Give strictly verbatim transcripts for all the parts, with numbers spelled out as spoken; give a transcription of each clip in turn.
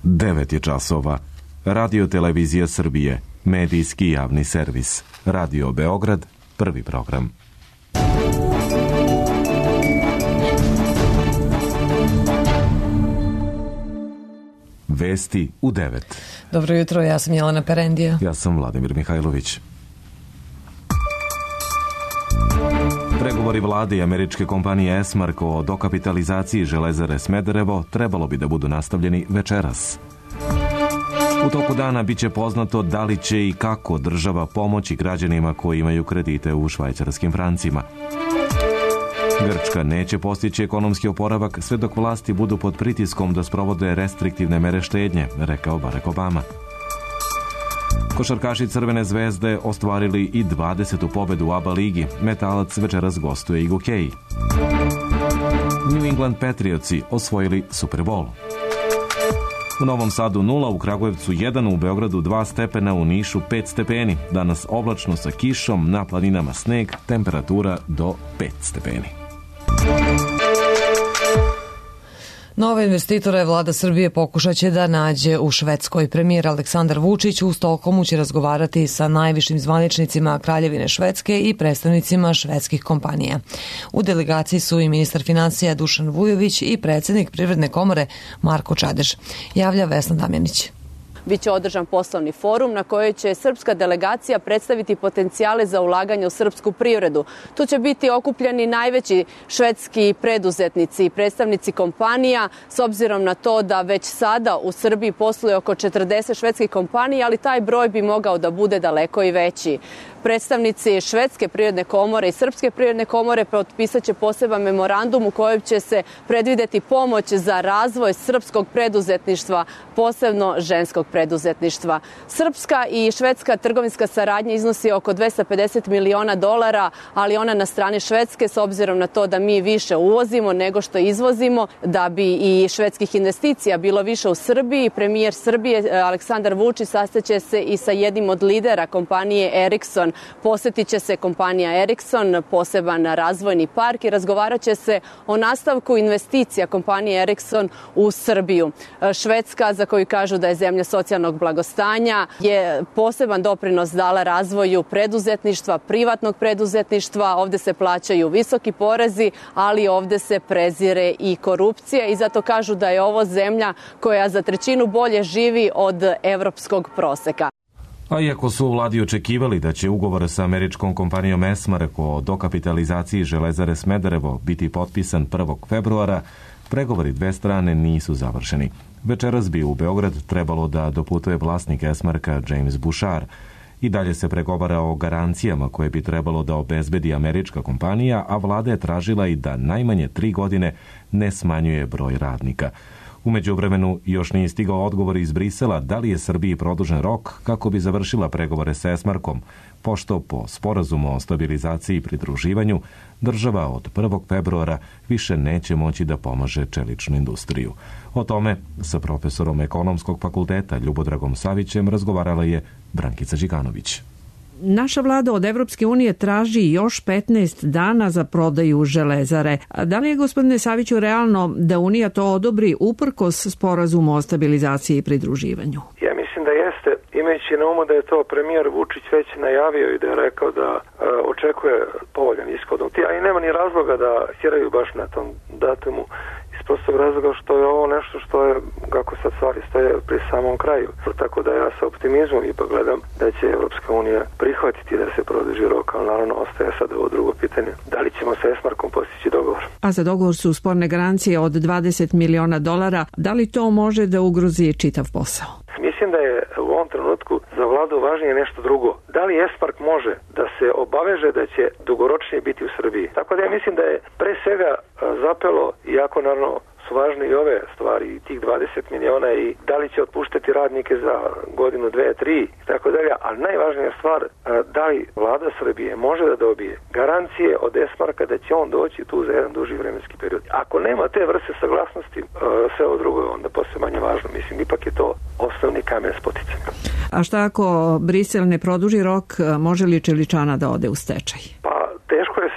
devet je časova. Radio Televizija Srbije, medijski javni servis. Radio Beograd, prvi program. Vesti u devet. Dobro jutro, ja sam Jelena Perendija. Ja sam Vladimir Mihajlović. Pregovori vlade i američke kompanije Esmark o dokapitalizaciji Železare Smederevo trebalo bi da budu nastavljeni večeras. U toku dana biće poznato da li će i kako država pomoći građanima koji imaju kredite u švajcarskim francima. Grčka neće postići ekonomski oporavak sve dok vlasti budu pod pritiskom da sprovode restriktivne mere štednje, rekao Barack Obama. Košarkaši Crvene zvezde ostvarili i dvadesetu pobedu u A B A ligi. Metalac večeras gostuje i Gokeji. New England Patriotsi osvojili Super Bowl. U Novom Sadu nula, u Kragujevcu jedan, u Beogradu dva stepena, u Nišu pet stepeni. Danas oblačno sa kišom, na planinama sneg, temperatura do pet stepeni. Nove investitore vlada Srbije pokušat će da nađe u Švedskoj. Premijer Aleksandar Vučić u Stokholmu će razgovarati sa najvišim zvaničnicima Kraljevine Švedske i predstavnicima švedskih kompanija. U delegaciji su i ministar finansija Dušan Vujović i predsjednik Privredne komore Marko Čadež. Javlja Vesna Damjanić. Biće održan poslovni forum na kojoj će srpska delegacija predstaviti potencijale za ulaganje u srpsku privredu. Tu će biti okupljeni najveći švedski preduzetnici i predstavnici kompanija, s obzirom na to da već sada u Srbiji posluje oko četrdeset švedskih kompanija, ali taj broj bi mogao da bude daleko i veći. Predstavnici Švedske privredne komore i Srpske privredne komore potpisat će poseban memorandum u kojem će se predvideti pomoć za razvoj srpskog preduzetništva, posebno ženskog preduzetništva. Srpska i švedska trgovinska saradnja iznosi oko dvesta pedeset miliona dolara, ali ona na strani Švedske, s obzirom na to da mi više uvozimo nego što izvozimo, da bi i švedskih investicija bilo više u Srbiji. Premijer Srbije Aleksandar Vučić sastaće se i sa jednim od lidera kompanije Ericsson. Posjetit će se kompanija Ericsson, poseban razvojni park, i razgovarat će se o nastavku investicija kompanije Ericsson u Srbiju. Švedska, za koju kažu da je zemlja socijalnog blagostanja, je poseban doprinos dala razvoju preduzetništva, privatnog preduzetništva. Ovdje se plaćaju visoki porezi, ali ovdje se prezire i korupcija, i zato kažu da je ovo zemlja koja za trećinu bolje živi od evropskog proseka. A iako su u vladi očekivali da će ugovor sa američkom kompanijom Esmark o dokapitalizaciji Železare Smederevo biti potpisan prvog februara, pregovori dve strane nisu završeni. Večeras bi u Beograd trebalo da doputuje vlasnik Esmarka James Bouchard. I dalje se pregovara o garancijama koje bi trebalo da obezbedi američka kompanija, a vlada je tražila i da najmanje tri godine ne smanjuje broj radnika. U međuvremenu još nije stigao odgovor iz Brisela da li je Srbiji produžen rok kako bi završila pregovore sa Esmarkom, pošto po sporazumu o stabilizaciji i pridruživanju država od prvog februara više neće moći da pomaže čeličnu industriju. O tome sa profesorom Ekonomskog fakulteta Ljubodragom Savićem razgovarala je Brankica Đikanović. Naša vlada od Evropske unije traži još petnaest dana za prodaju Železare. Da li je, gospodine Saviću, realno da Unija to odobri uprkos sporazumu o stabilizaciji i pridruživanju? Ja mislim da jeste, imajući na umu da je to premijer Vučić već najavio i da je rekao da e, očekuje povoljan ishod. A i nema ni razloga da hiraju baš na tom datumu, iz prostog razloga što je ovo nešto što je, kako sad stvari stoje, pri samom kraju. Tako da ja sa optimizmom ipak gledam da će Evropska unija prihvatiti da se produži rok, ali naravno ostaje sad ovo drugo pitanje. Da li ćemo sa Esmarkom postići dogovor? A za dogovor su sporne garancije od dvadeset miliona dolara. Da li to može da ugrozi čitav posao? Mislim da je u ovom trenutku za vladu važnije nešto drugo. Da li Esmark može da se obaveže da će dugoročnije biti u Srbiji? Tako da ja mislim da je pre svega zapelo, iako naravno su važne i ove stvari, i tih dvadeset miliona, i da li će otpuštati radnike za godinu, dve, tri, i tako dalje, ali najvažnija stvar, da li vlada Srbije može da dobije garancije od Esmarka da će on doći tu za jedan duži vremenski period. Ako nema te vrste saglasnosti, sve ovo drugo je onda posle manje važno. Mislim, ipak je to osnovni kamen spoticanja. A šta ako Brisel ne produži rok, može li čeličana da ode u stečaj? Pa teško je sad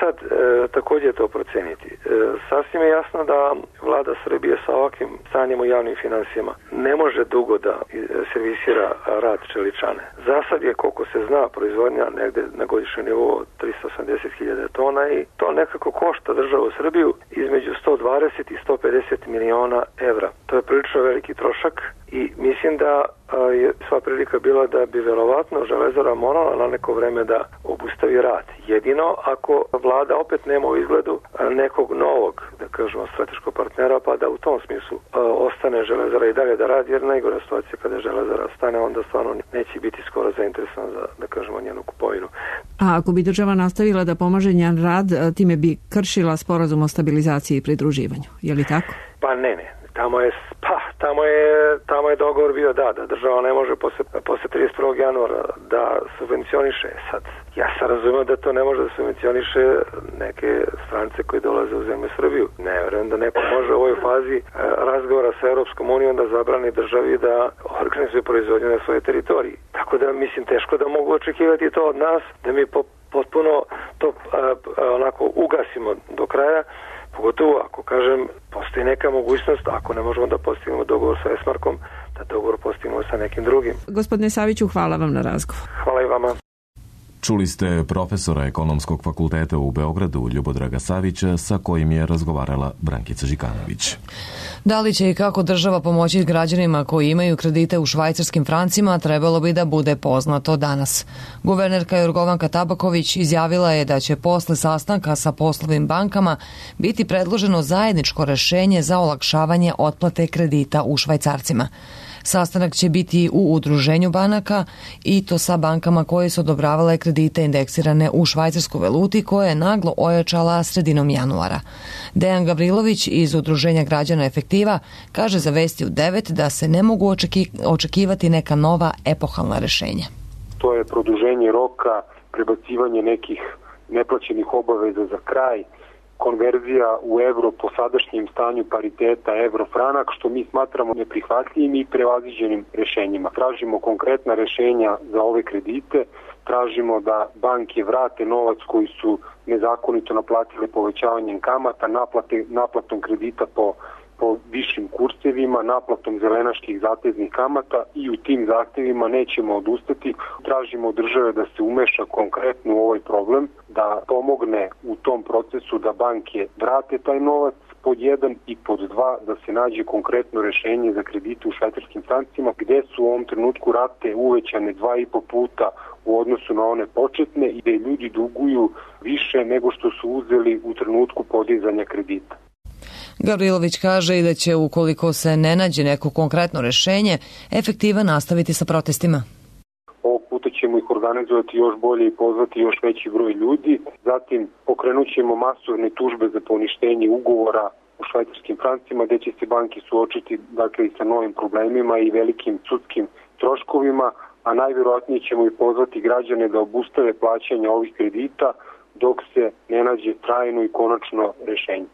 takođe to proceniti. E, sasvim je jasno da vlada Srbije sa ovakvim stanjem u javnim finansijama ne može dugo da servisira rad čeličane. Za sad je, koliko se zna, proizvodnja negde na godišnjem nivou tristo osamdeset hiljada tona i to nekako košta državu Srbiju između sto dvadeset i sto pedeset miliona evra. To je prilično veliki trošak i mislim da je sva prilika bila da bi verovatno Železara morala na neko vreme da obustavi rad. Jedino ako vlada opet nema u izgledu nekog novog, da kažemo, strateškog partnera, pa da u tom smislu ostane Železara i dalje da radi, jer najgora situacija kada Železara stane, onda stvarno neće biti skoro zainteresovan za, da kažemo, njenu kupovinu. A ako bi država nastavila da pomaže njen rad, time bi kršila sporazum o stabilizaciji i pridruživanju, je li tako? Pa ne, ne. Tamo je, pa, tamo je, tamo je dogovor bio da, da država ne može posle, posle trideset prvog januara da subvencioniše. Sad, ja sam razumio da to ne može da subvencioniše neke strance koji dolaze u zemlju Srbiju. Ne, vjerujem da neko može u ovoj fazi razgovora sa Europskom unijom da zabrani državi da organizuje proizvodnju na svojoj teritoriji. Tako da, mislim, teško da mogu očekivati to od nas, da mi po, potpuno to a, a, onako ugasimo do kraja. Pogotovo ako, kažem, postoji neka mogućnost, ako ne možemo da postignemo dogovor sa Esmarkom, da dogovor postignemo sa nekim drugim. Gospodine Saviću, hvala vam na razgovor. Hvala i vama. Čuli ste profesora Ekonomskog fakulteta u Beogradu Ljubodraga Savića, sa kojim je razgovarala Brankica Žikanović. Da li će i kako država pomoći građanima koji imaju kredite u švajcarskim francima, trebalo bi da bude poznato danas. Guvernerka Jorgovanka Tabaković izjavila je da će posle sastanka sa poslovnim bankama biti predloženo zajedničko rešenje za olakšavanje otplate kredita u švajcarcima. Sastanak će biti u udruženju banaka i to sa bankama koje su odobravale kredite indeksirane u švajcarsku valuti koja je naglo ojačala sredinom januara. Dejan Gavrilović iz udruženja građana Efektiva kaže za Vesti u devet da se ne mogu očeki, očekivati neka nova epohalna rešenja. To je produženje roka, prebacivanje nekih neplaćenih obaveza za kraj, konverzija u evro po sadašnjem stanju pariteta evro-franak, što mi smatramo neprihvatljivim i prevaziđenim rešenjima. Tražimo konkretna rešenja za ove kredite, tražimo da banke vrate novac koji su nezakonito naplatile povećavanjem kamata, naplate, naplatom kredita po, po višim kursevima, naplatom zelenaških zateznih kamata i u tim zahtevima nećemo odustati. Tražimo od države da se umeša konkretno u ovaj problem, da pomogne u tom procesu da banke vrate taj novac pod jedan i pod dva, da se nađe konkretno rešenje za kredite u švajcarskim francima, gde su u ovom trenutku rate uvećane dva i po puta u odnosu na one početne i gde ljudi duguju više nego što su uzeli u trenutku podizanja kredita. Gavrilović kaže i da će, ukoliko se ne nađe neko konkretno rešenje, Efektiva nastaviti sa protestima. Ovog puta ćemo ih organizovati još bolje i pozvati još veći broj ljudi. Zatim pokrenut ćemo masovne tužbe za poništenje ugovora u švajcarskim francima, gde će se banke suočiti, dakle, i sa novim problemima i velikim sudskim troškovima, a najverovatnije ćemo i pozvati građane da obustave plaćanja ovih kredita dok se ne nađe trajno i konačno rešenje.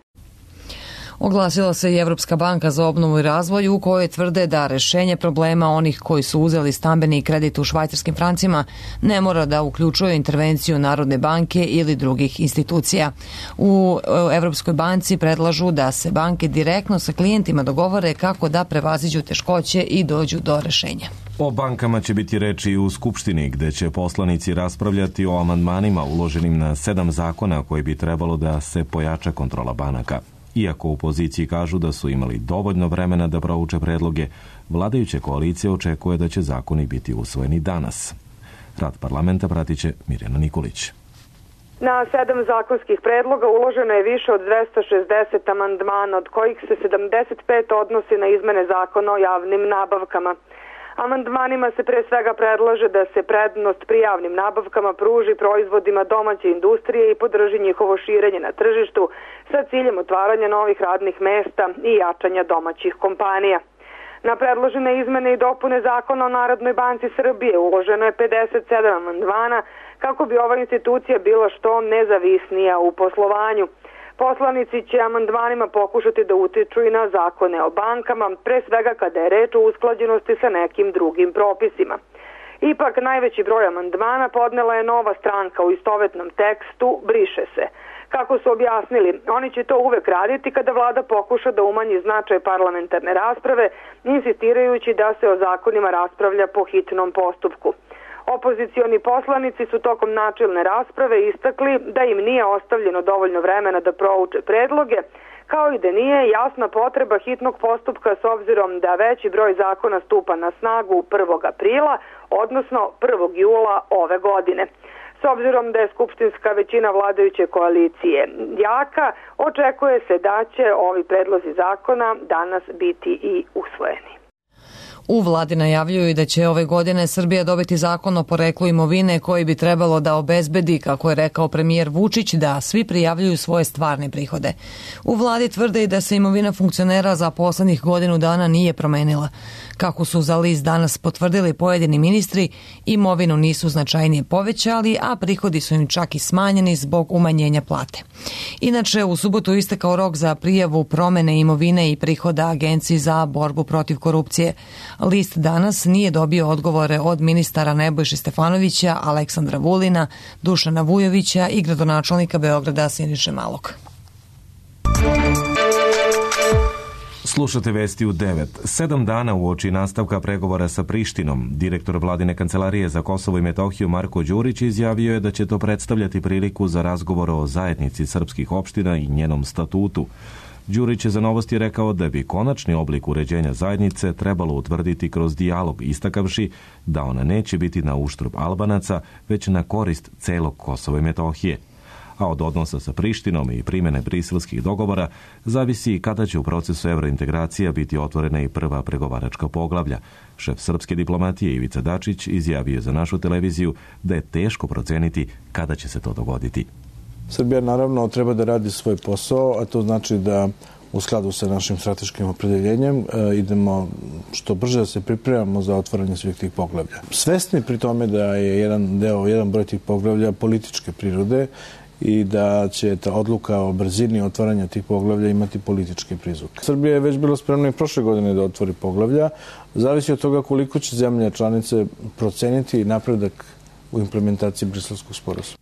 Oglasila se i Evropska banka za obnovu i razvoj u kojoj tvrde da rešenje problema onih koji su uzeli stambeni kredit u švajcarskim francima ne mora da uključuje intervenciju Narodne banke ili drugih institucija. U Evropskoj banci predlažu da se banke direktno sa klijentima dogovore kako da prevaziđu teškoće i dođu do rešenja. O bankama će biti reči u Skupštini, gde će poslanici raspravljati o amandmanima uloženim na sedam zakona koji bi trebalo da se pojača kontrola banaka. Iako u opoziciji kažu da su imali dovoljno vremena da prouče predloge, vladajuća koalicija očekuje da će zakoni biti usvojeni danas. Rad parlamenta pratit će Mirjana Nikolić. Na sedam zakonskih predloga uloženo je više od dvesta šezdeset amandmana, od kojih se sedamdeset pet odnosi na izmene zakona o javnim nabavkama. Amandmanima se pre svega predlaže da se prednost pri javnim nabavkama pruži proizvodima domaće industrije i podrži njihovo širenje na tržištu sa ciljem otvaranja novih radnih mesta i jačanja domaćih kompanija. Na predložene izmene i dopune zakona o Narodnoj banci Srbije uloženo je pedeset sedam amandmana kako bi ova institucija bila što nezavisnija u poslovanju. Poslanici će amandmanima pokušati da utiču i na zakone o bankama, pre svega kada je reč o usklađenosti sa nekim drugim propisima. Ipak najveći broj amandmana podnela je Nova stranka u istovetnom tekstu "briše se". Kako su objasnili, oni će to uvek raditi kada vlada pokuša da umanji značaj parlamentarne rasprave, insistirajući da se o zakonima raspravlja po hitnom postupku. Opozicioni poslanici su tokom načelne rasprave istakli da im nije ostavljeno dovoljno vremena da prouče predloge, kao i da nije jasna potreba hitnog postupka s obzirom da veći broj zakona stupa na snagu prvog aprila, odnosno prvog jula ove godine. S obzirom da je skupštinska većina vladajuće koalicije jaka, očekuje se da će ovi predlozi zakona danas biti i usvojeni. U vladi najavljuju da će ove godine Srbija dobiti zakon o poreklu imovine koji bi trebalo da obezbedi, kako je rekao premijer Vučić, da svi prijavljuju svoje stvarne prihode. U vladi tvrde i da se imovina funkcionera za poslednjih godinu dana nije promenila. Kako su za list danas potvrdili pojedini ministri, imovinu nisu značajnije povećali, a prihodi su im čak i smanjeni zbog umanjenja plate. Inače, u subotu istekao rok za prijavu promene imovine i prihoda Agenciji za borbu protiv korupcije. List danas nije dobio odgovore od ministara Nebojše Stefanovića, Aleksandra Vulina, Dušana Vujovića i gradonačelnika Beograda Siniše Malog. Slušate vesti u devet. Sedam dana uoči nastavka pregovora sa Prištinom, direktor vladine kancelarije za Kosovo i Metohiju Marko Đurić izjavio je da će to predstavljati priliku za razgovor o zajednici srpskih opština i njenom statutu. Đurić je za Novosti rekao da bi konačni oblik uređenja zajednice trebalo utvrditi kroz dijalog, istakavši da ona neće biti na uštrb Albanaca, već na korist celog Kosova i Metohije. A od odnosa sa Prištinom i primene briselskih dogovora zavisi kada će u procesu evrointegracija biti otvorena i prva pregovaračka poglavlja. Šef srpske diplomatije Ivica Dačić izjavio za našu televiziju da je teško proceniti kada će se to dogoditi. Srbija naravno treba da radi svoj posao, a to znači da u skladu sa našim strateškim opredeljenjem e, idemo što brže da se pripremamo za otvaranje svih tih poglavlja. Svesni pri tome da je jedan deo, jedan broj tih poglavlja političke prirode i da će ta odluka o brzini otvaranja tih poglavlja imati politički prizvuk. Srbija je već bila spremna i prošle godine da otvori poglavlja. Zavisi od toga koliko će zemlje članice proceniti napredak u implementaciji Briselskog sporazuma.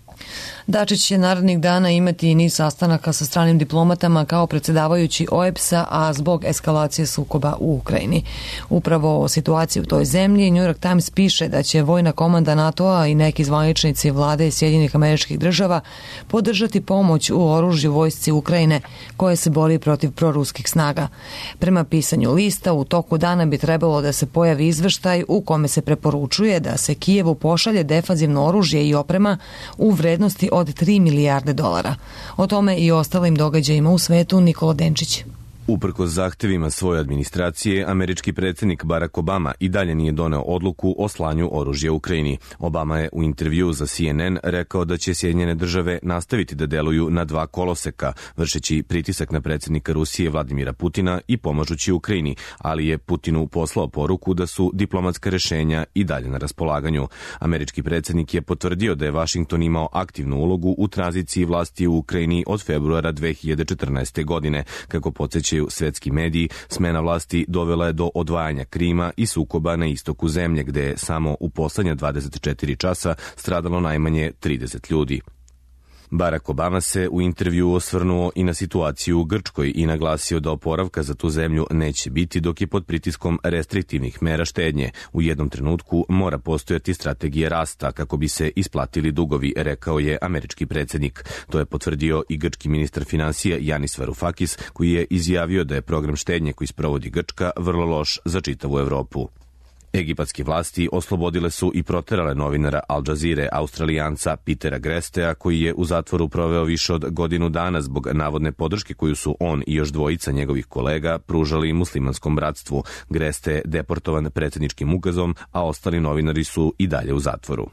Dačić će narednih dana imati i niz sastanaka sa stranim diplomatama kao predsjedavajući O E B S-a, a zbog eskalacije sukoba u Ukrajini. Upravo o situaciji u toj zemlji New York Times piše da će vojna komanda NATO-a i neki zvaničnici vlade Sjedinjenih Američkih Država podržati pomoć u oružju vojsci Ukrajine koje se bori protiv proruskih snaga. Prema pisanju lista, u toku dana bi trebalo da se pojavi izveštaj u kome se preporučuje da se Kijevu pošalje defanzivno oružje i oprema u vrednosti od tri milijarde dolara. O tome i ostalim događajima u svetu Nikola Denčić. Uprkos zahtevima svoje administracije, američki predsjednik Barack Obama i dalje nije doneo odluku o slanju oružja Ukrajini. Obama je u intervju za C N N rekao da će Sjedinjene države nastaviti da deluju na dva koloseka, vršeći pritisak na predsjednika Rusije Vladimira Putina i pomažući Ukrajini, ali je Putinu poslao poruku da su diplomatska rešenja i dalje na raspolaganju. Američki predsjednik je potvrdio da je Vašington imao aktivnu ulogu u tranziciji vlasti u Ukrajini od februara dve hiljade četrnaeste. godine, kako podsjeća svetski mediji, smena vlasti dovela je do odvajanja Krima i sukoba na istoku zemlje, gde je samo u poslednja dvadeset četiri časa stradalo najmanje trideset ljudi. Barack Obama se u intervju osvrnuo i na situaciju u Grčkoj i naglasio da oporavka za tu zemlju neće biti dok je pod pritiskom restriktivnih mera štednje. U jednom trenutku mora postojati strategija rasta kako bi se isplatili dugovi, rekao je američki predsjednik. To je potvrdio i grčki ministar finansija Yanis Varoufakis, koji je izjavio da je program štednje koji sprovodi Grčka vrlo loš za čitavu Evropu. Egipatske vlasti oslobodile su i proterale novinara Al Jazeere, Australijanca Petera Grestea, koji je u zatvoru proveo više od godinu dana zbog navodne podrške koju su on i još dvojica njegovih kolega pružali muslimanskom bratstvu. Greste je deportovan predsjedničkim ukazom, a ostali novinari su i dalje u zatvoru.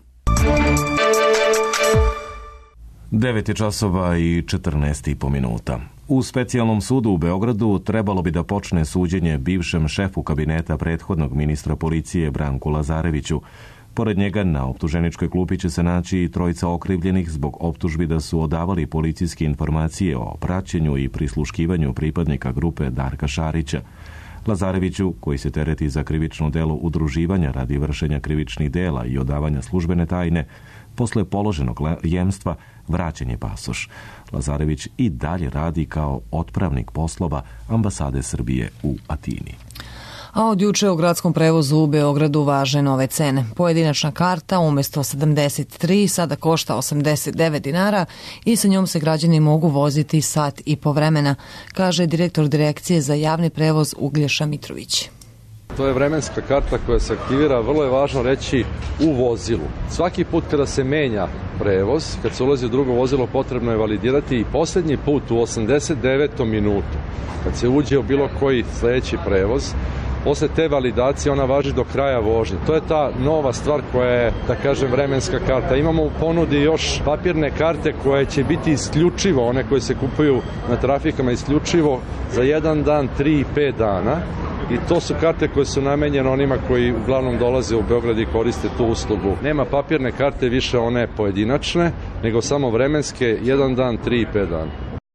devet je časova i četrnaest i po minuta. U specijalnom sudu u Beogradu trebalo bi da počne suđenje bivšem šefu kabineta prethodnog ministra policije Branku Lazareviću. Pored njega na optuženičkoj klupi će se naći i trojica okrivljenih zbog optužbi da su odavali policijske informacije o praćenju i prisluškivanju pripadnika grupe Darka Šarića. Lazareviću, koji se tereti za krivično delo udruživanja radi vršenja krivičnih dela i odavanja službene tajne, posle položenog jemstva vraćen je pasoš. Lazarević i dalje radi kao otpravnik poslova ambasade Srbije u Atini. A od juče u gradskom prevozu u Beogradu važe nove cene. Pojedinačna karta umesto sedamdeset tri sada košta osamdeset devet dinara i sa njom se građani mogu voziti sat i po vremena, kaže direktor Direkcije za javni prevoz Uglješa Mitrović. To je vremenska karta koja se aktivira, vrlo je važno reći, u vozilu. Svaki put kada se menja prevoz, kad se ulazi u drugo vozilo, potrebno je validirati i poslednji put u osamdeset devetom minutu, kad se uđe u bilo koji sledeći prevoz, posle te validacije ona važi do kraja vožnje. To je ta nova stvar koja je, da kažem, vremenska karta. Imamo u ponudi još papirne karte koje će biti isključivo, one koje se kupuju na trafikama isključivo za jedan dan, tri i pet dana. I to su karte koje su namenjene onima koji uglavnom dolaze u Beograd i koriste tu uslugu. Nema papirne karte više one pojedinačne, nego samo vremenske, jedan dan, tri i pet dana.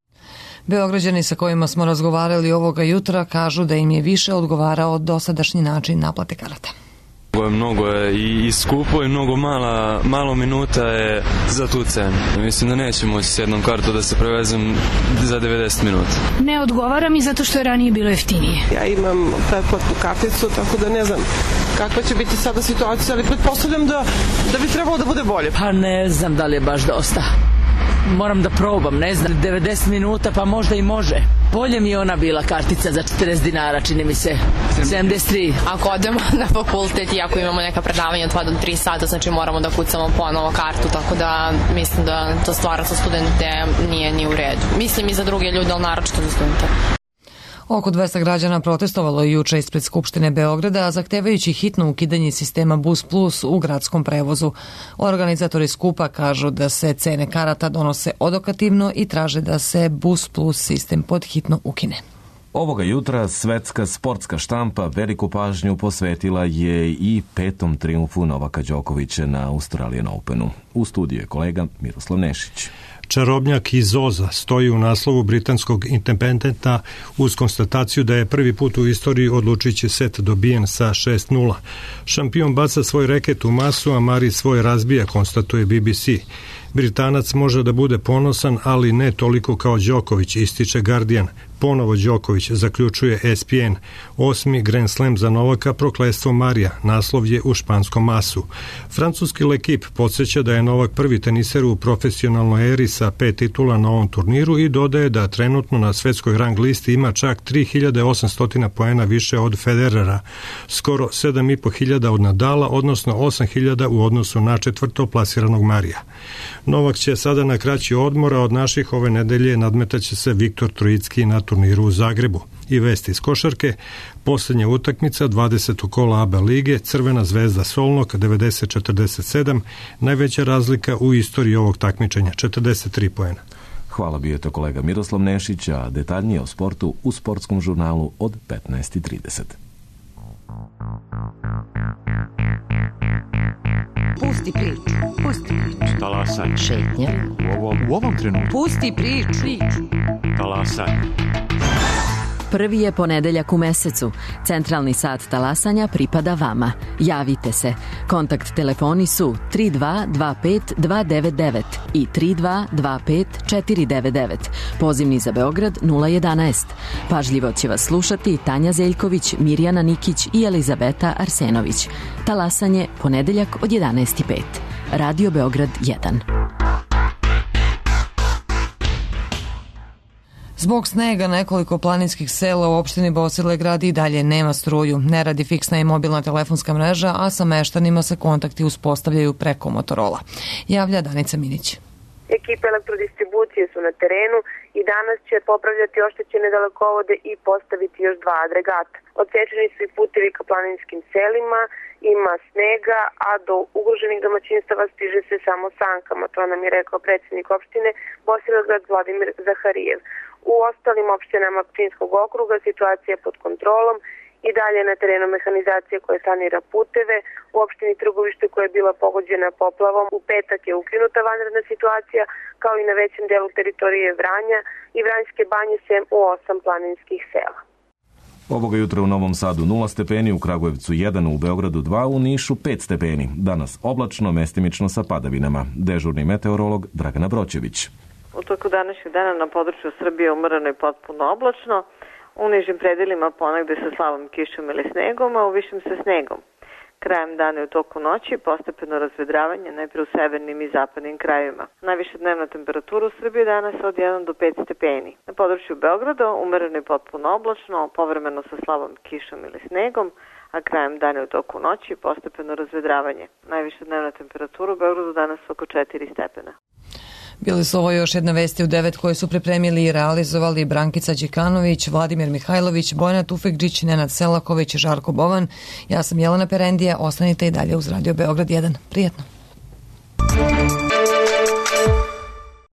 Beograđani sa kojima smo razgovarali ovoga jutra kažu da im je više odgovarao dosadašnji način naplate karata. Mnogo je i skupo i mnogo mala, malo minuta je za tu cenu. Mislim da neću moći s jednom kartu da se prevezem za devedeset minuta. Ne odgovara mi zato što je ranije bilo jeftinije. Ja imam pretplatnu karticu, tako da ne znam kakva će biti sada situacija, ali pretpostavljam da, da bi trebalo da bude bolje. Pa ne znam da li je baš dosta. Moram da probam, ne znam, devedeset minuta pa možda i može. Bolje mi je ona bila kartica za četrdeset dinara, čini mi se, sedamdeset tri. Ako odemo na fakultet i ako imamo neka predavanja od dva do tri sata, znači moramo da kucamo ponovo kartu, tako da mislim da to stvarno za studente nije ni u redu. Mislim i za druge ljude, ali naročito za studente. Oko dvesta građana protestovalo je juče ispred Skupštine Beograda, zahtevajući hitno ukidanje sistema Bus Plus u gradskom prevozu. Organizatori skupa kažu da se cene karata donose odokativno i traže da se Bus Plus sistem pod hitno ukine. Ovoga jutra svetska sportska štampa veliku pažnju posvetila je i petom triumfu Novaka Đokovića na Australian Openu. U studiju je kolega Miroslav Nešić. Čarobnjak iz Oza stoji u naslovu britanskog Independenta uz konstataciju da je prvi put u istoriji odlučujući set dobijen sa šest nula. Šampion baca svoj reket u masu, a Mari svoj razbija, konstatuje B B C. Britanac može da bude ponosan, ali ne toliko kao Đoković, ističe Guardian. Ponovo Đoković, zaključuje S P N. Osmi Grand Slam za Novaka, prokletstvo Marija. Naslov je u španskom masu. Francuski L'Equipe podsjeća da je Novak prvi teniser u profesionalnoj eri sa pet titula na ovom turniru i dodaje da trenutno na svetskoj rang listi ima čak tri hiljade osamsto poena više od Federera, skoro sedam i po hiljada od Nadala, odnosno osam hiljada u odnosu na četvrto plasiranog Marija. Novak će sada na kraći odmor, a od naših ove nedelje nadmetaće se Viktor Trojicki na turniru u Zagrebu. I vesti iz košarke, posljednja utakmica dvadesetog kola A B lige, Crvena zvezda Solnok devedeset četrdeset sedam, najveća razlika u istoriji ovog takmičenja, četrdeset tri poena. Hvala, bio je to kolega Miroslav Nešić, a detaljnije o sportu u sportskom žurnalu od petnaest i trideset. Pusti priču, pusti priču. Talasaj. Šetnja. U ovom, u ovom trenutku. Pusti priču. priču. Talasaj. Prvi je ponedeljak u mesecu. Centralni sat talasanja pripada vama. Javite se. Kontakt telefoni su tri dva dva pet dva devet devet i tri dva dva pet četiri devet devet. Pozivni za Beograd nula jedanaest. Pažljivo će vas slušati Tanja Zeljković, Mirjana Nikić i Elizabeta Arsenović. Talasanje ponedeljak od jedanaest i pet. Radio Beograd jedan. Zbog snega nekoliko planinskih sela u opštini Bosilegrad i dalje nema struju. Ne radi fiksna i mobilna telefonska mreža, a sa meštanima se kontakti uspostavljaju preko Motorola. Javlja Danica Minić. Ekipe elektrodistribucije su na terenu i danas će popravljati oštećene dalekovode i postaviti još dva agregata. Odsečeni su i putevi ka planinskim selima, ima snega, a do ugroženih domaćinstava stiže se samo sankama. To nam je rekao predsjednik opštine Bosilegrad Vladimir Zaharijev. U ostalim opštinama Pčinjskog okruga situacija je pod kontrolom i dalje na terenu mehanizacije koje sanira puteve. U opštini Trgovište koja je bila pogođena poplavom u petak je ukinuta vanredna situacija, kao i na većem delu teritorije Vranja i Vranjske banje sem u osam planinskih sela. Ovoga jutra u Novom Sadu nula stepeni, u Kragujevcu jedan, u Beogradu dva, u Nišu pet stepeni. Danas oblačno, mestimično sa padavinama. Dežurni meteorolog Dragana Broćević. U toku današnjeg dana na području Srbije umereno i potpuno oblačno, u nižim predelima ponegde sa slabom kišom ili snegom, a u višim sa snegom. Krajem dana i u toku noći postepeno razvedravanje najpre u severnim i zapadnim krajevima. Najviša dnevna temperatura u Srbiji danas od jedan do pet stepeni. Na području Beograda umereno i potpuno oblačno, povremeno sa slabom kišom ili snegom, a krajem dana i u toku noći postepeno razvedravanje. Najviša dnevna temperatura u Beogradu danas oko četiri stepena. Bili su ovo još jedna vesti u devet koje su pripremili i realizovali Brankica Đikanović, Vladimir Mihajlović, Bojana Tufekđić, Nenad Selaković, Žarko Bovan. Ja sam Jelena Perendija, ostanite i dalje uz Radio Beograd jedan. Prijetno.